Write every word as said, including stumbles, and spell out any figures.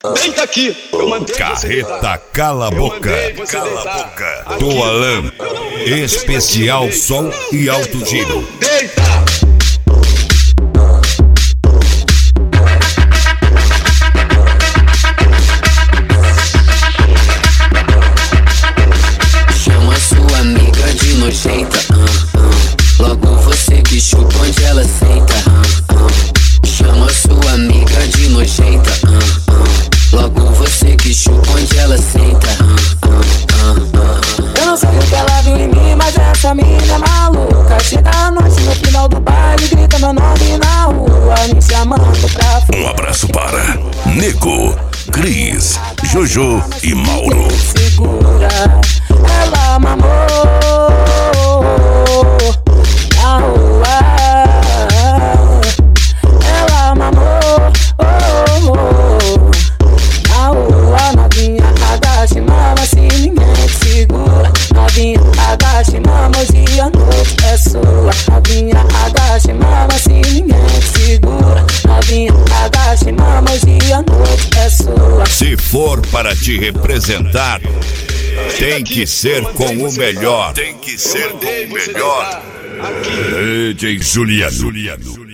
Deita aqui. Eu mandei Carreta Cala a Boca. Cala a Boca. Do Alan. Especial som e alto giro. Deita. Nojenta, uh, uh. Logo você que chupa onde ela senta, uh, uh. Chama sua amiga de nojenta, uh, uh. Logo você que chupa onde ela senta, uh, uh, uh, uh. Eu não sei o que ela viu em mim, mas essa menina é maluca. Chega à noite no final do baile, grita meu nome na rua, me chamando pra fora. Um abraço para Nego, Cris, Jojo e Mauro. Segura, ela mamou na rua, ela mamou oh, oh. Na rua, novinha, agache, mama, se ninguém te segura. Novinha, agache, mama, hoje a noite é sua. Novinha, agache, mama, se ninguém te segura. Novinha, agache, mama, hoje a noite é sua. Se for para te representar, tem que ser com o melhor. Tem que ser com o melhor. D J Juliano.